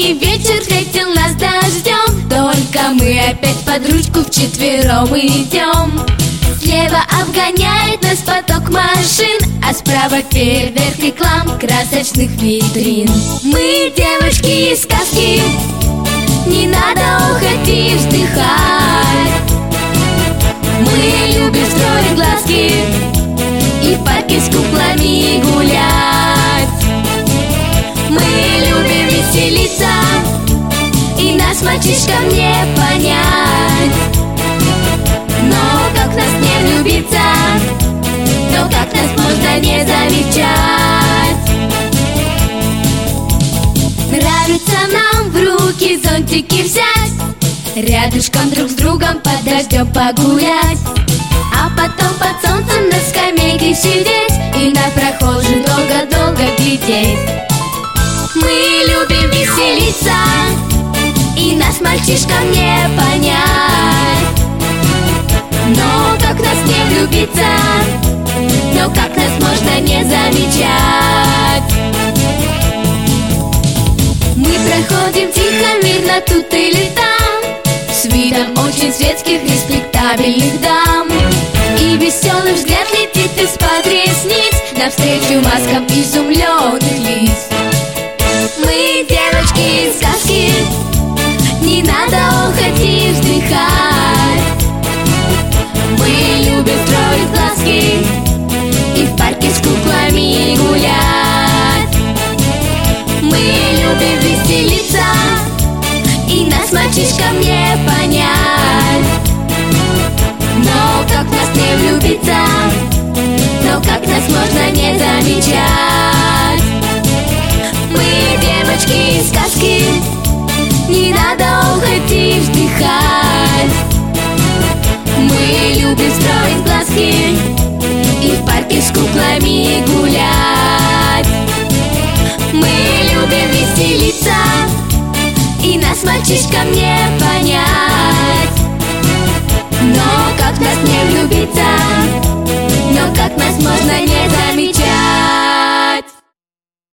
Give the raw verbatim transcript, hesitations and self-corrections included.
И вечер встретил нас дождем. Только мы опять под ручку вчетвером идем. Слева обгоняет нас поток машин, а справа фейерверк, реклам, красочных витрин. Мы девочки из сказки, не надо охать и вздыхать. Мы любим строить глазки и в парке с куклами гулять. Мы любим веселиться, и нас мальчишкам не понять. Но как нас не влюбиться, но как нас можно не замечать. Нравится нам в руки зонтики взять, рядышком друг с другом под дождем погулять, а потом под солнцем на скамейке сидеть и на прохожих долго-долго глядеть. Мы любим веселиться, и нас мальчишкам не понять. Но как нас не влюбиться, но как нас можно не замечать. Мы проходим тихо, мирно тут или там, с видом очень светских, респектабельных дам. И веселый взгляд летит из-под ресниц навстречу маскам изумленных лиц. Мы девочки из сказки, не надо охать и вздыхать. Мы любим строить глазки и в парке с куклами гулять. Мы любим веселиться, и нас мальчишкам не понять. Но как нас не влюбиться, но как нас можно не замечать. Мы девочки из сказки, не надо охать и вздыхать. Мы любим строить глазки и в парке с куклами гулять. Мы любим веселиться, и нас мальчишкам не понять. Но как нас не влюбиться, но как нас можно не